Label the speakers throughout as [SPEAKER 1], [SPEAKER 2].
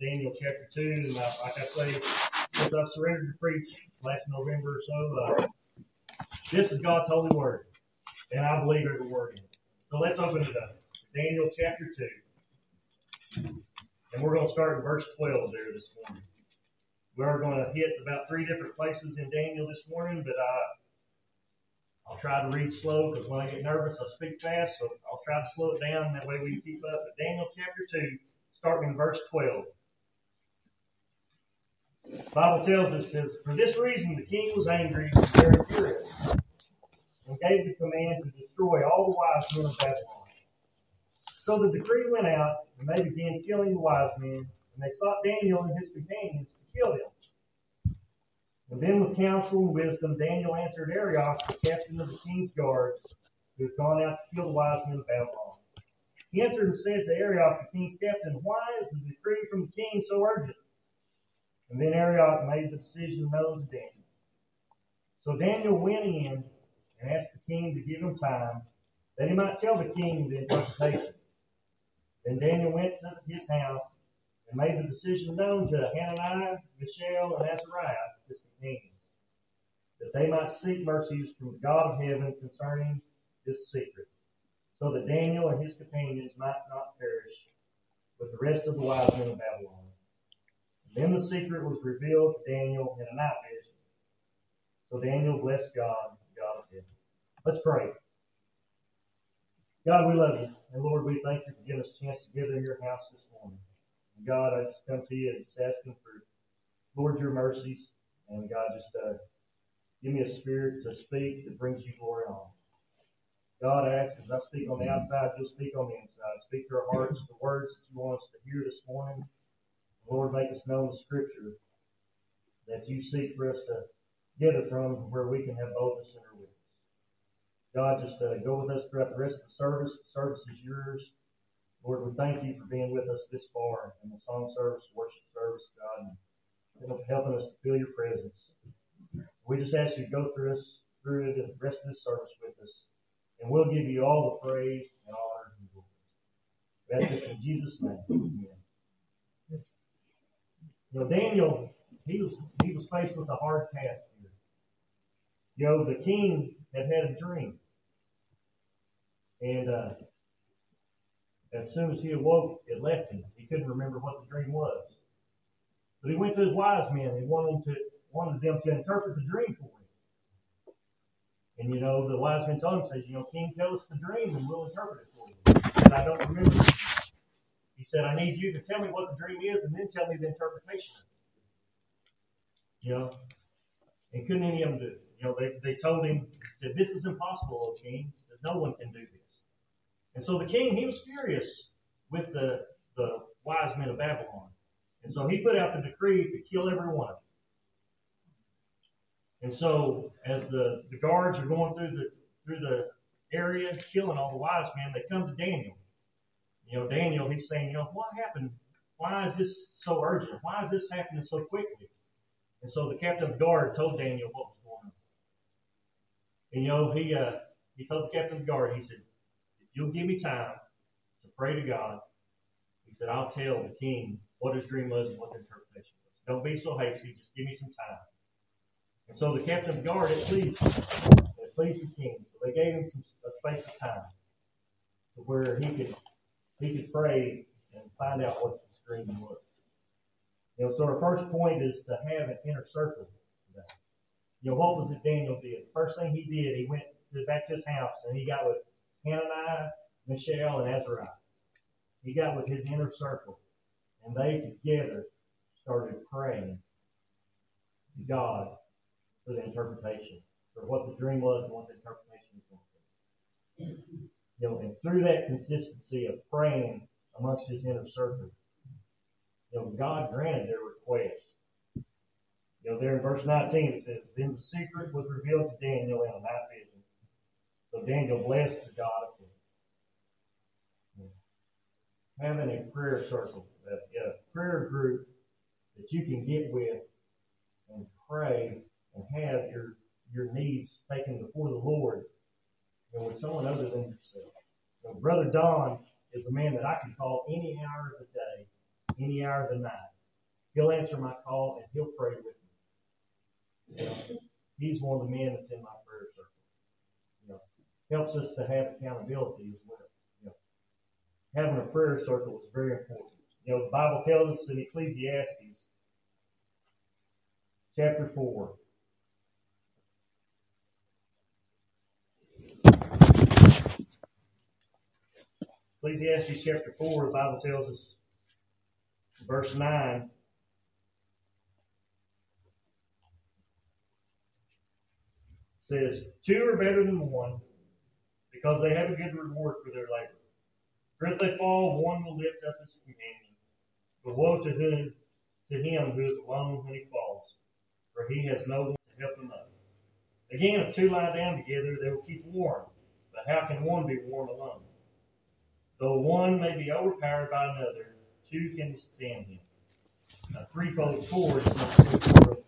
[SPEAKER 1] Daniel chapter 2. And like I say, since I've surrendered to preach last November or so, this is God's holy word. And I believe every word in it. So let's open it up. Daniel chapter 2. And we're going to start in verse 12 there this morning. We're going to hit about 3 different places in Daniel this morning, but I'll try to read slow because when I get nervous, I speak fast, so I'll try to slow it down. That way we can keep up. But Daniel chapter 2, starting in verse 12. The Bible tells us, says, "For this reason the king was angry and very furious, and gave the command to destroy all the wise men of Babylon. So the decree went out, and they began killing the wise men, and they sought Daniel and his companions to kill them. And then with counsel and wisdom, Daniel answered Arioch, the captain of the king's guards, who had gone out to kill the wise men of Babylon. He answered and said to Arioch, the king's captain, Why is the decree from the king so urgent? And then Arioch made the decision known to Daniel. So Daniel went in and asked the king to give him time, that he might tell the king the interpretation. Then Daniel went to his house and made the decision known to Hananiah, Mishael, and Azariah, his companions, that they might seek mercies from the God of heaven concerning this secret, so that Daniel and his companions might not perish with the rest of the wise men of Babylon. And then the secret was revealed to Daniel in a night vision. So Daniel blessed God, the God of heaven. Let's pray. God, we love you. And Lord, we thank you for giving us a chance to gather in your house this morning. And God, I just come to you and just asking for, Lord, your mercies. And God, just give me a spirit to speak that brings you glory on. God, I ask as I speak on the outside, you'll speak on the inside. Speak to our hearts the words that you want us to hear this morning. Lord, make us know the scripture that you seek for us to gather from where we can have boldness in our witness. God, just go with us throughout the rest of the service. The service is yours. Lord, we thank you for being with us this far in the song service, worship service, God, and helping us to feel your presence. We just ask you to go through the rest of this service with us, and we'll give you all the praise and honor and glory. That's just in Jesus' name. Amen. You know, Daniel, he was faced with a hard task here. You know, the king had a dream. And as soon as he awoke, it left him. He couldn't remember what the dream was. But he went to his wise men and wanted them to interpret the dream for him. And, you know, the wise men told him, says, you know, King, tell us the dream and we'll interpret it for you. He said, I don't remember. He said, I need you to tell me what the dream is and then tell me the interpretation of it. You know, and couldn't any of them do it. You know, they told him, he said, this is impossible, O king, because no one can do this. And so the king, he was furious with the wise men of Babylon. And so he put out the decree to kill every one of them. And so as the guards are going through the area, killing all the wise men, they come to Daniel. You know, Daniel, he's saying, you know, what happened? Why is this so urgent? Why is this happening so quickly? And so the captain of the guard told Daniel what was going on. And, you know, he told the captain of the guard, he said, if you'll give me time to pray to God, he said, I'll tell the king what his dream was and what the interpretation was. Don't be so hasty, just give me some time. And so the captain of the guard, it pleased him. It pleased the king. So they gave him a space of time to where he could pray and find out what the dream was. You know, so our first point is to have an inner circle today. You know, what was it Daniel did? The first thing he did, he went back to his house and he got with Hananiah, Mishael, and Azariah. He got with his inner circle. And they together started praying to God for the interpretation, for what the dream was and what the interpretation was going to be. You know, and through that consistency of praying amongst his inner circle, you know, God granted their request. You know, there in verse 19 it says, Then the secret was revealed to Daniel in a night vision. So Daniel blessed the God of heaven. Having a prayer circle, a prayer group that you can get with and pray and have your needs taken before the Lord, you know, with someone other than yourself. You know, Brother Don is a man that I can call any hour of the day, any hour of the night. He'll answer my call and he'll pray with me. You know, he's one of the men that's in my prayer circle. You know, helps us to have accountability as well. You know, having a prayer circle is very important. You know, the Bible tells us in Ecclesiastes chapter 4. Ecclesiastes chapter 4, the Bible tells us, verse 9, says, 2 are better than one, because they have a good reward for their labor. For if they fall, one will lift up his companion. But woe to him who is alone when he falls, for he has no one to help him up. Again, if 2 lie down together, they will keep warm. But how can one be warm alone? Though one may be overpowered by another, 2 can withstand him. A threefold cord is not so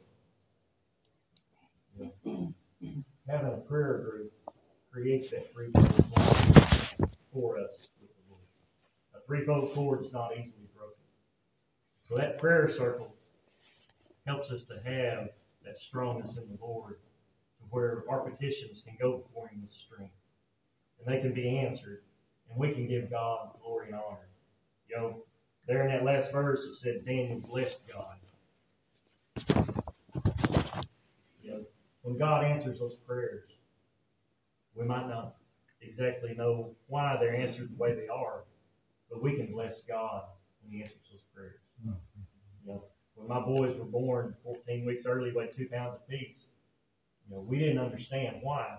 [SPEAKER 1] broken. Having a prayer group creates that threefold cord for us with the Lord. A threefold cord is not easily broken. So that prayer circle helps us to have that strongness in the Lord, to where our petitions can go before Him with strength, and they can be answered, and we can give God glory and honor. You know, there in that last verse it said Daniel blessed God. You know, when God answers those prayers, we might not exactly know why they're answered the way they are, but we can bless God when He answers those prayers. You know, when my boys were born 14 weeks early, weighed 2 pounds apiece, you know, we didn't understand why.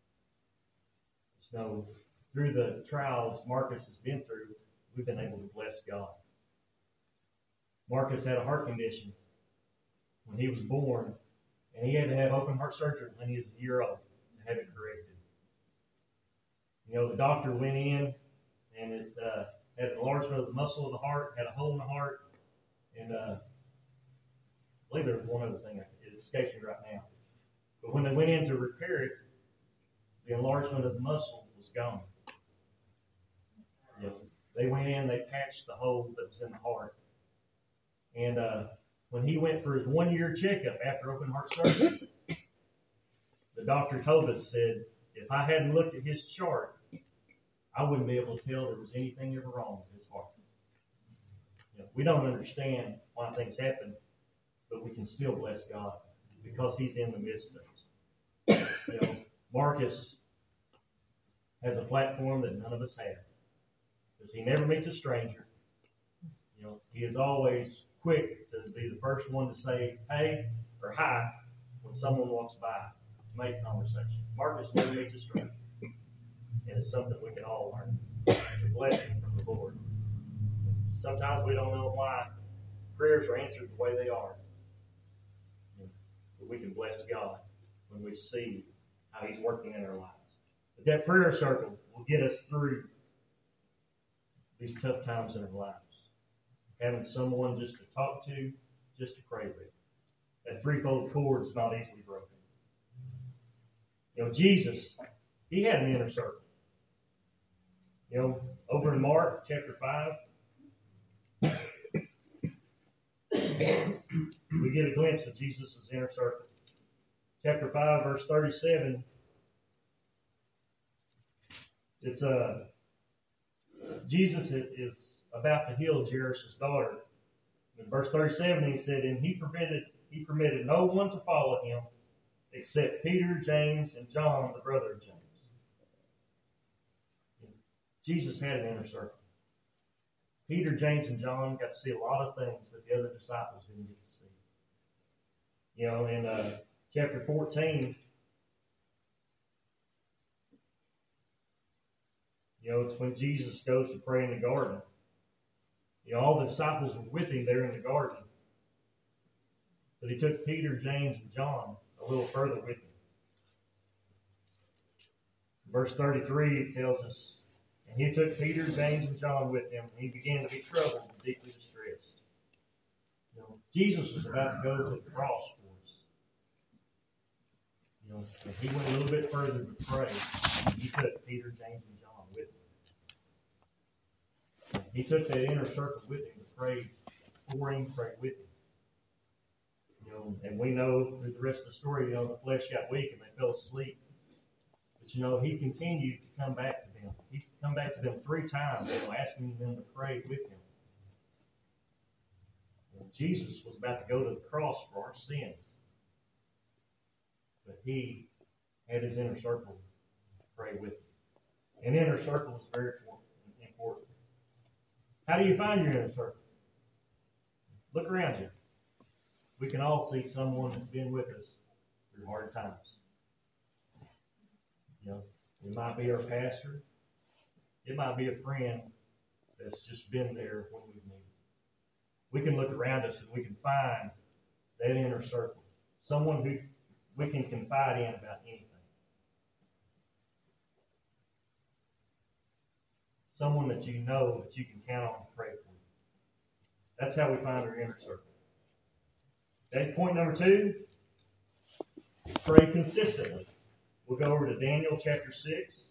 [SPEAKER 1] So through the trials Marcus has been through, we've been able to bless God. Marcus had a heart condition when he was born, and he had to have open heart surgery when he was a year old to have it corrected. You know, the doctor went in, and it had enlargement of the muscle of the heart, had a hole in the heart, and I believe there was one other thing that escapes me right now. But when they went in to repair it, the enlargement of the muscle was gone. You know, they went in, they patched the hole that was in the heart. And when he went for his 1-year checkup after open heart surgery, the doctor told us, said, if I hadn't looked at his chart, I wouldn't be able to tell there was anything ever wrong with his heart. You know, we don't understand why things happen, but we can still bless God because He's in the midst of us. You know, Marcus has a platform that none of us have, because he never meets a stranger. You know, he is always quick to be the first one to say hey or hi when someone walks by, to make conversation. Marcus never meets a stranger, and it's something we can all learn. It's a blessing from the Lord. Sometimes we don't know why prayers are answered the way they are, but we can bless God when we see how He's working in our lives. But that prayer circle will get us through these tough times in our lives. Having someone just to talk to, just to pray with. That threefold cord is not easily broken. You know, Jesus, He had an inner circle. You know, over in Mark chapter 5, we get a glimpse of Jesus' inner circle. Chapter 5, verse 37, it's Jesus is about to heal Jairus' daughter. In verse 37, he said, and he permitted no one to follow him except Peter, James, and John, the brother of James. Jesus had an inner circle. Peter, James, and John got to see a lot of things that the other disciples didn't get to see. You know, in chapter 14, you know, it's when Jesus goes to pray in the garden. You know, all the disciples were with Him there in the garden. But He took Peter, James, and John a little further with Him. Verse 33, it tells us, and He took Peter, James, and John with Him, and He began to be troubled and deeply distressed. You know, Jesus was about to go to the cross for us. You know, and He went a little bit further to pray. He took Peter, James, and John with Him. He took that inner circle with Him to pray for him, pray with him. And we know through the rest of the story, the flesh got weak and they fell asleep. But he continued to come back to them. He come back to them 3 times, asking them to pray with him. Jesus was about to go to the cross for our sins. But he had his inner circle to pray with him. An inner circle is very important. How do you find your inner circle? Look around you. We can all see someone that's been with us through hard times. It might be our pastor. It might be a friend that's just been there when we've needed. We can look around us and we can find that inner circle. Someone who we can confide in about anything. Someone that you know that you can count on to pray for. That's how we find our inner circle. Okay, point number 2, pray consistently. We'll go over to Daniel chapter 6.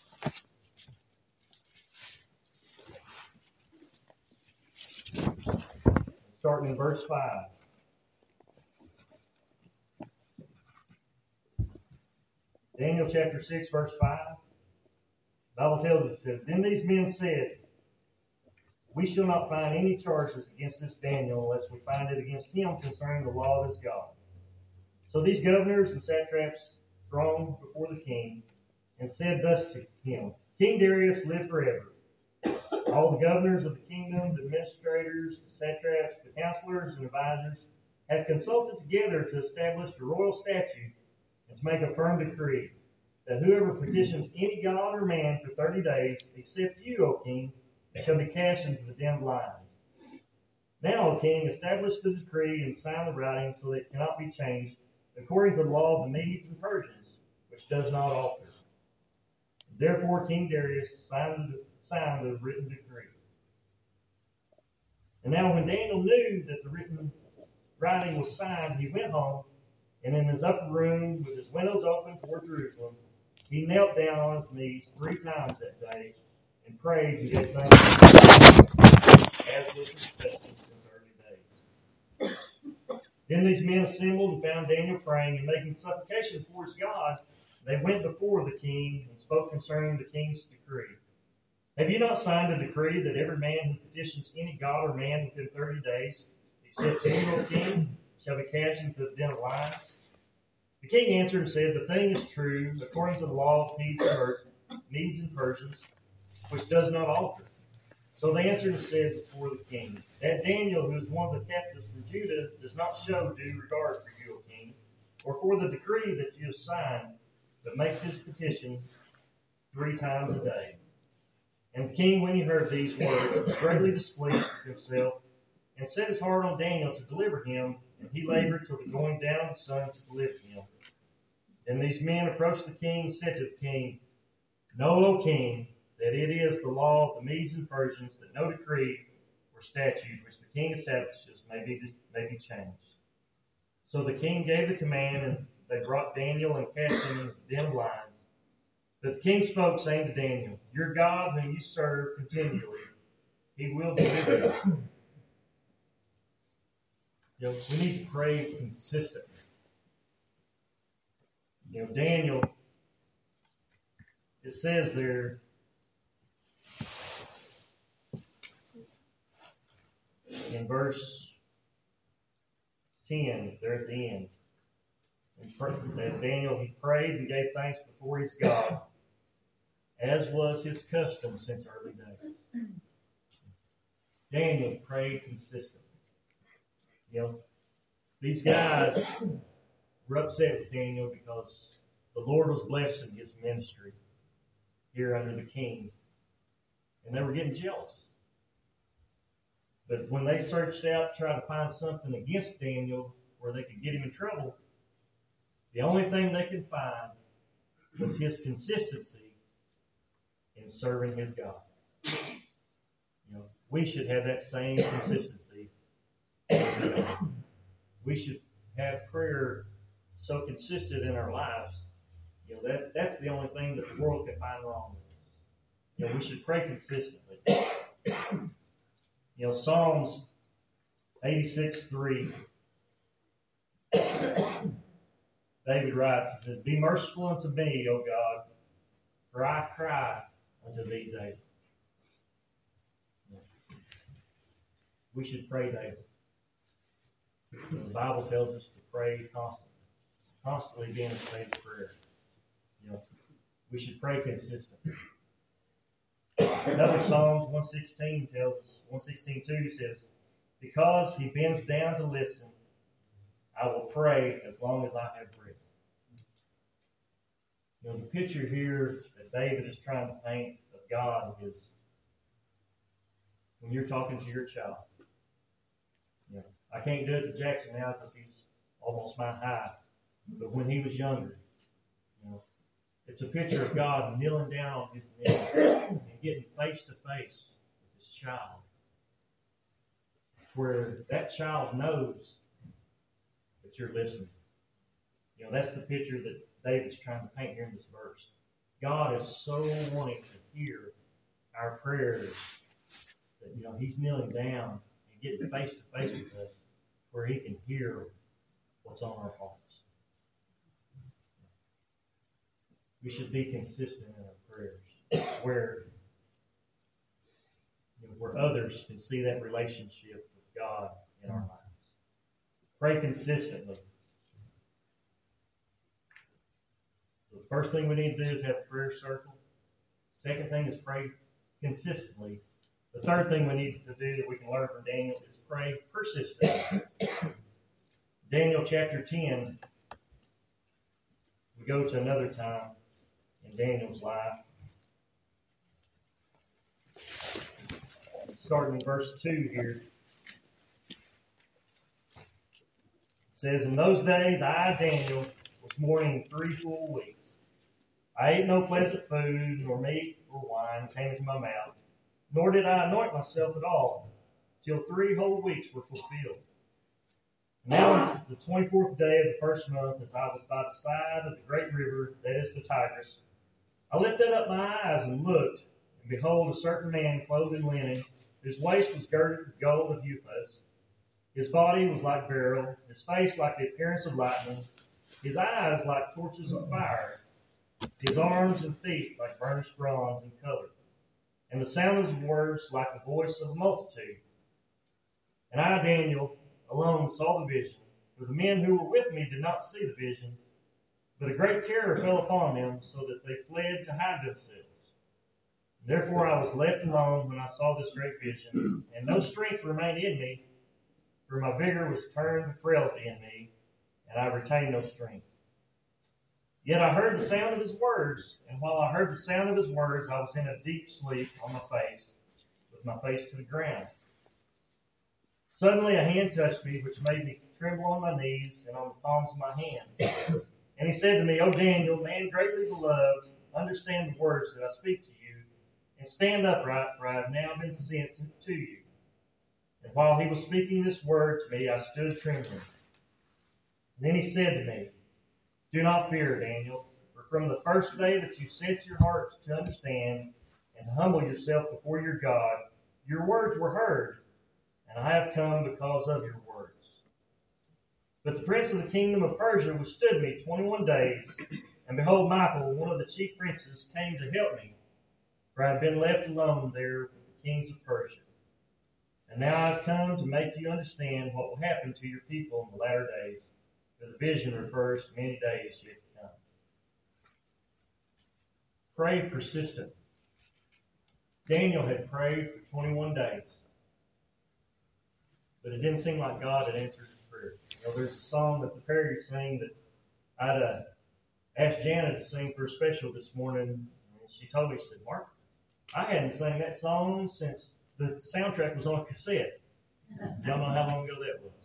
[SPEAKER 1] Starting in verse 5. Daniel chapter 6, verse 5. The Bible tells us that then these men said, "We shall not find any charges against this Daniel unless we find it against him concerning the law of his God." So these governors and satraps thronged before the king and said thus to him, "King Darius, live forever. All the governors of the kingdom, the administrators, the satraps, the counselors, and advisors have consulted together to establish a royal statute and to make a firm decree that whoever petitions any god or man for 30 days, except you, O king, shall be cast into the den of lions. Now, O king, establish the decree and sign the writing so that it cannot be changed, according to the law of the Medes and Persians, which does not alter. Therefore, King Darius signed the written decree. And now when Daniel knew that the written writing was signed, he went home, and in his upper room, with his windows open toward Jerusalem, he knelt down on his knees 3 times that day, and prayed and gave thanks, as was his custom since early days. Then these men assembled and found Daniel praying and making supplication before his God. They went before the king and spoke concerning the king's decree. "Have you not signed a decree that every man who petitions any god or man within 30 days, except you, O king, shall be cast into the den of lions?" The king answered and said, "The thing is true, according to the law of Medes and Persians, which does not alter." So they answered and said before the king, "That Daniel, who is one of the captives from Judah, does not show due regard for you, O king, or for the decree that you have signed, but makes his petition 3 times a day." And the king, when he heard these words, was greatly displeased with himself, and set his heart on Daniel to deliver him, and he labored till the going down of the sun to deliver him. Then these men approached the king and said to the king, "Know, O king, that it is the law of the Medes and Persians that no decree or statute which the king establishes may be changed." So the king gave the command, and they brought Daniel and cast him into the den of lions. But the king spoke, saying to Daniel, "Your God, whom you serve continually, he will deliver you." We need to pray consistently. Daniel, it says there, in verse 10, there at the end, that Daniel, he prayed and gave thanks before his God, as was his custom since early days. Daniel prayed consistently. These guys were upset with Daniel because the Lord was blessing his ministry here under the king, and they were getting jealous. But when they searched out, trying to find something against Daniel where they could get him in trouble, the only thing they could find was his consistency in serving his God. We should have that same consistency. We should have prayer so consistent in our lives. That's the only thing that the world can find wrong with us. We should pray consistently. Psalms 86:3. David writes, he says, "Be merciful unto me, O God, for I cry unto thee daily." We should pray daily. The Bible tells us to pray constantly be in a state of prayer. We should pray consistently. Another Psalms 116 tells us, 116:2 says, "Because he bends down to listen, I will pray as long as I have breath." The picture here that David is trying to paint of God is when you're talking to your child. I can't do it to Jackson now because he's almost my height. But when he was younger, it's a picture of God kneeling down on his knees and getting face to face with his child, where that child knows that you're listening. That's the picture that David's trying to paint here in this verse. God is so wanting to hear our prayers that he's kneeling down and getting face to face with us, where he can hear what's on our hearts. We should be consistent in our prayers, where others can see that relationship with God in our lives. Pray consistently. So the first thing we need to do is have a prayer circle. Second thing is pray consistently. The third thing we need to do that we can learn from Daniel is pray persistently. Daniel chapter 10, we go to another time in Daniel's life. Starting in verse 2 here. It says, "In those days I, Daniel, was mourning 3 full weeks. I ate no pleasant food, nor meat or wine came into my mouth, nor did I anoint myself at all, till 3 whole weeks were fulfilled. Now, the 24th day of the first month, as I was by the side of the great river, that is the Tigris, I lifted up my eyes and looked, and behold, a certain man clothed in linen, whose waist was girded with gold of Uphaz. His body was like beryl, his face like the appearance of lightning, his eyes like torches of fire, his arms and feet like burnished bronze in color, and the sound of his words like the voice of a multitude. And I, Daniel, alone saw the vision, for the men who were with me did not see the vision, but a great terror fell upon them, so that they fled to hide themselves. Therefore I was left alone when I saw this great vision, and no strength remained in me, for my vigor was turned to frailty in me, and I retained no strength. Yet I heard the sound of his words, and while I heard the sound of his words, I was in a deep sleep on my face, with my face to the ground. Suddenly a hand touched me, which made me tremble on my knees and on the palms of my hands. And he said to me, O Daniel, man greatly beloved, understand the words that I speak to you, and stand upright, for I have now been sent to you. And while he was speaking this word to me, I stood trembling. And then he said to me, Do not fear, Daniel, for from the first day that you set your heart to understand and to humble yourself before your God, your words were heard, and I have come because of your words. But the prince of the kingdom of Persia withstood me 21 days, and behold, Michael, one of the chief princes, came to help me, for I have been left alone there with the kings of Persia. And now I have come to make you understand what will happen to your people in the latter days, for the vision refers to many days yet to come. Pray persistent. Daniel had prayed for 21 days, but it didn't seem like God had answered his prayer. There's a song that the Perrys sing that I'd asked Janet to sing for a special this morning, and she told me, she said, Mark, I hadn't sang that song since the soundtrack was on a cassette. Y'all know how long ago that was.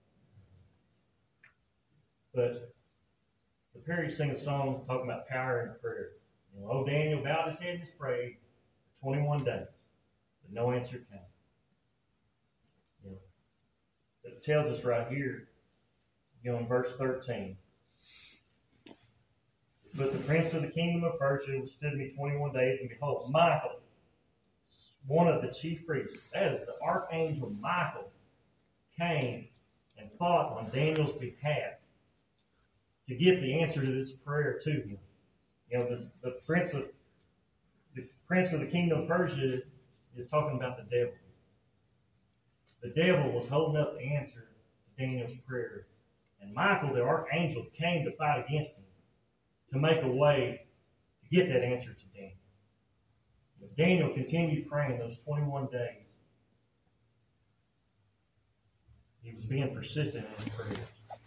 [SPEAKER 1] But the Perrys sing a song talking about power in prayer. Oh, Daniel bowed his head and prayed for 21 days, but no answer came. It tells us right here, in verse 13. But the prince of the kingdom of Persia withstood me 21 days, and behold, Michael, one of the chief priests, that is the archangel Michael, came and fought on Daniel's behalf to get the answer to this prayer to him. You know, the prince of the kingdom of Persia is talking about the devil. The devil was holding up the answer to Daniel's prayer. And Michael, the archangel, came to fight against him to make a way to get that answer to Daniel. But Daniel continued praying those 21 days. He was being persistent in his prayers.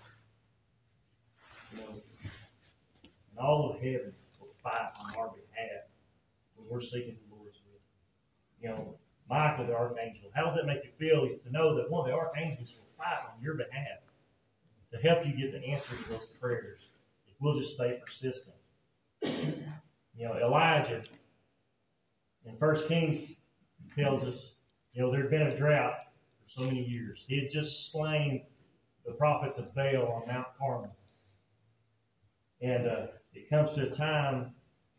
[SPEAKER 1] You know, and all of heaven will fight on our behalf when we're seeking the Lord's will. You know, Michael, the archangel, how does that make you feel to know that one of the archangels will fight on your behalf to help you get the answer to those prayers if we'll just stay persistent? You know, Elijah in 1 Kings tells us, you know, there had been a drought for so many years. He had just slain the prophets of Baal on Mount Carmel. And it comes to a time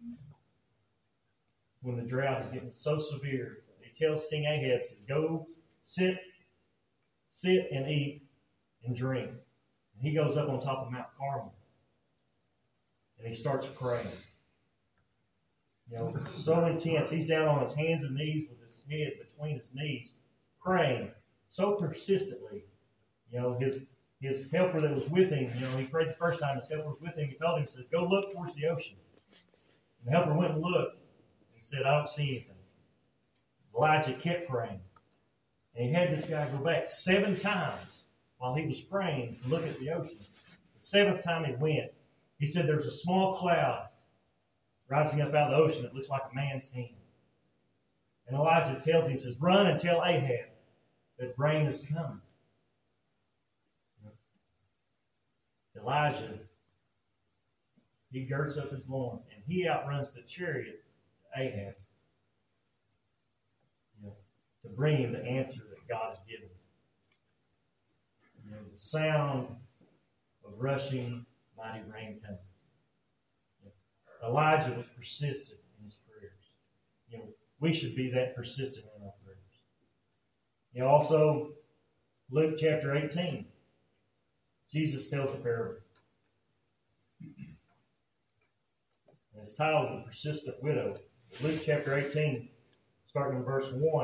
[SPEAKER 1] when the drought is getting so severe. He tells King Ahab to go sit and eat and drink. And he goes up on top of Mount Carmel. And he starts praying. You know, so intense. He's down on his hands and knees with his head between his knees, praying so persistently. You know, his helper that was with him, you know, he prayed the first time, his helper was with him. He told him, he says, go look towards the ocean. And the helper went and looked. And he said, I don't see anything. Elijah kept praying. And he had this guy go back 7 times while he was praying to look at the ocean. The 7th time he went, he said there's a small cloud rising up out of the ocean that looks like a man's hand. And Elijah tells him, says, run and tell Ahab that rain is coming. Elijah, he girds up his loins and he outruns the chariot to Ahab, you know, to bring him the answer that God has given. You know, the sound of rushing mighty rain coming. Elijah was persistent in his prayers. You know, we should be that persistent in our prayers. You know, also, Luke chapter 18, Jesus tells a parable. And it's titled The Persistent Widow. Luke chapter 18, starting in verse 1.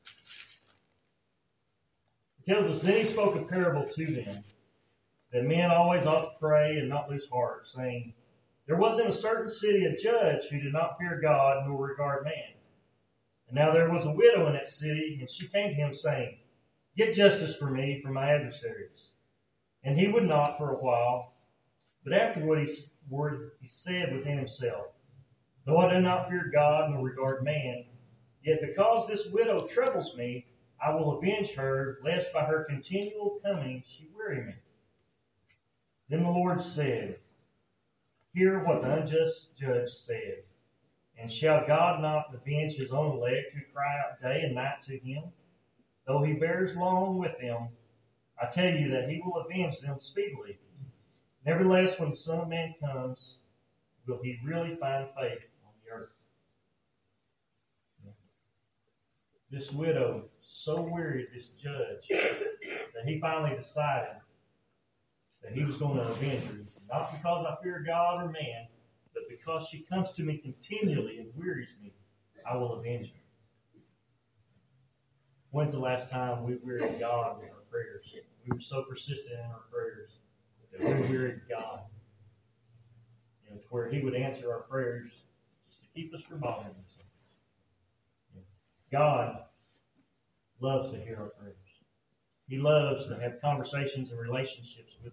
[SPEAKER 1] It tells us, then he spoke a parable to them, that men always ought to pray and not lose heart, saying, there was in a certain city a judge who did not fear God nor regard man. And now there was a widow in that city, and she came to him, saying, get justice for me from my adversaries. And he would not for a while. But afterward he said within himself, though I do not fear God nor regard man, yet because this widow troubles me, I will avenge her, lest by her continual coming she weary me. Then the Lord said, hear what the unjust judge said. And shall God not avenge his own elect who cry out day and night to him? Though he bears long with them, I tell you that he will avenge them speedily. Nevertheless, when the Son of Man comes, will he really find faith on the earth? This widow so wearied this judge that he finally decided that he was going to avenge her. He said, not because I fear God or man, but because she comes to me continually and wearies me, I will avenge her. When's the last time we wearied God with our prayers? We were so persistent in our prayers that we wearied God. You know, to where he would answer our prayers just to keep us from bothering himself. God loves to hear our prayers. He loves to have conversations and relationships with us.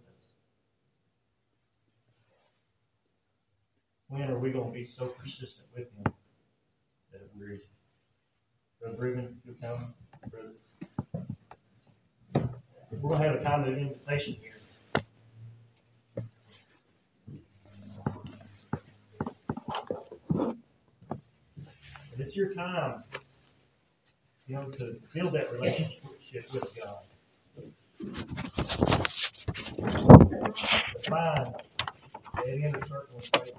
[SPEAKER 1] When are we going to be so persistent with him that it wearies him? Brother Reuben, you'll come. Brother. We're going to have a time of invitation here. And it's your time, you know, to build that relationship with God. To find that inner circle of faith.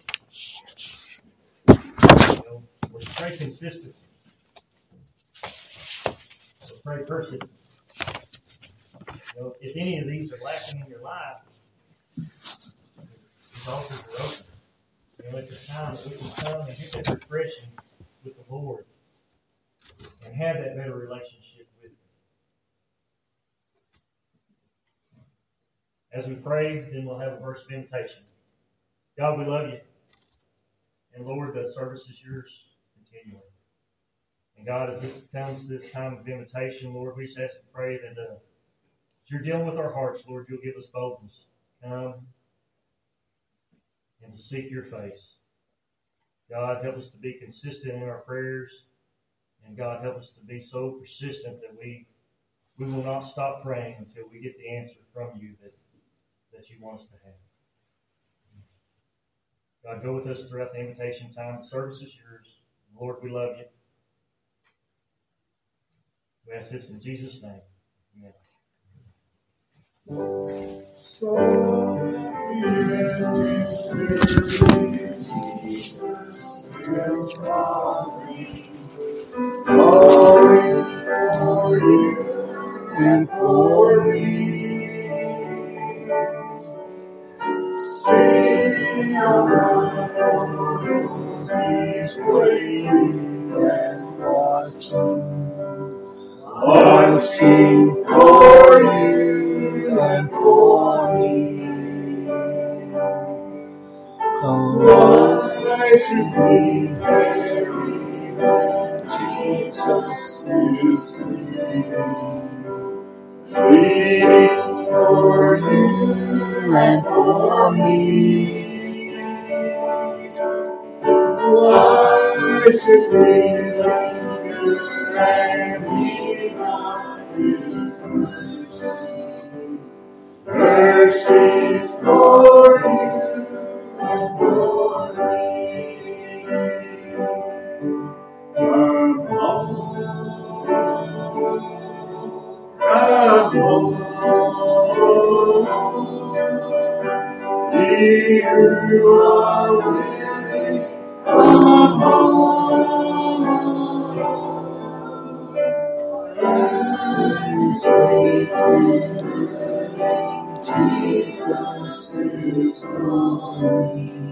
[SPEAKER 1] You know, we pray consistently. We pray persistently. If any of these are lacking in your life, these altars are open. It's a time that we can come and get that refreshing with the Lord and have that better relationship with Him. As we pray, then we'll have a verse of invitation. God, we love you. And Lord, the service is yours continually. And God, as this comes to this time of invitation, Lord, we just ask and pray that as you're dealing with our hearts, Lord, you'll give us boldness to come and to seek your face. God, help us to be consistent in our prayers. And God, help us to be so persistent that we will not stop praying until we get the answer from you that you want us to have. God, go with us throughout the invitation time. The service is yours. Lord, we love you. We ask this in Jesus' name. Amen. So glory for you and for me. Sing around for He's waiting and watching for you and for me. Why should we tarry when Jesus is waiting for you and for me? Why should we linger and leave out His mercies for you and for me? Come home, ye who are weary, come home. Stay tender, Jesus is calling.